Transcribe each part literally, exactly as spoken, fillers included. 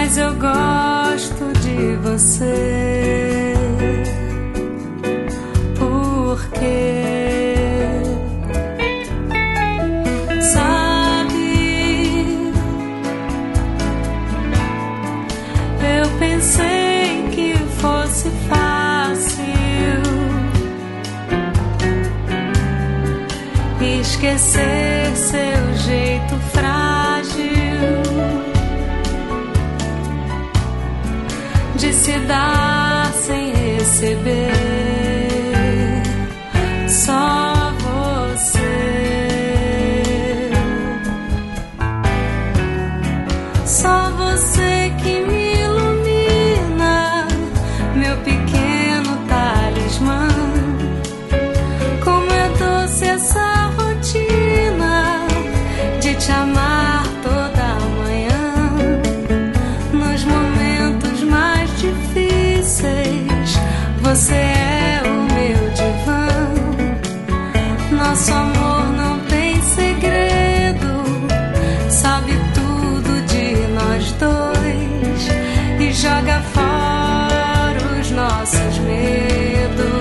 mas eu gosto de você. Porque pensei que fosse fácil esquecer seu jeito frágil de se dar sem receber. Só você, só você que me essa rotina de te amar toda manhã, nos momentos mais difíceis. Você é o meu divã. Nosso amor não tem segredo, sabe tudo de nós dois e joga fora os nossos medos.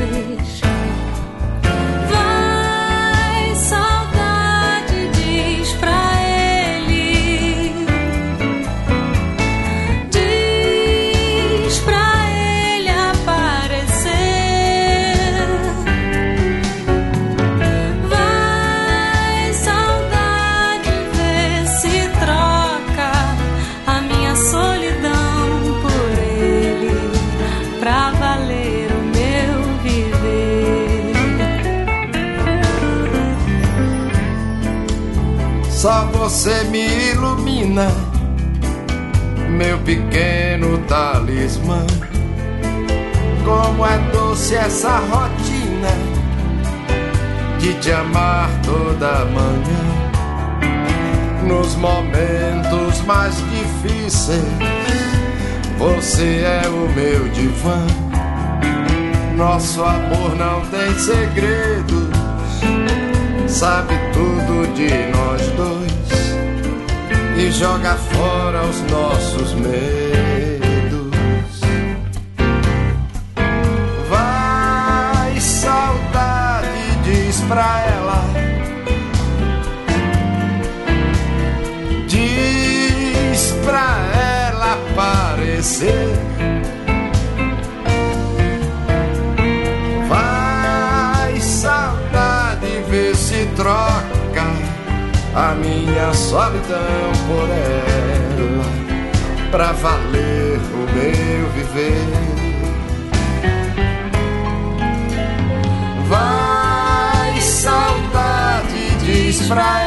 Só você me ilumina, meu pequeno talismã. Como é doce essa rotina de te amar toda manhã, nos momentos mais difíceis. Você é o meu divã. Nosso amor não tem segredos, sabe tudo de nós dois e joga fora os nossos medos. Vai, saudade, diz pra ela, diz pra ela aparecer. Vai, saudade, vê se troca a minha solidão por ela, pra valer o meu viver. Vai, saudade, diz pra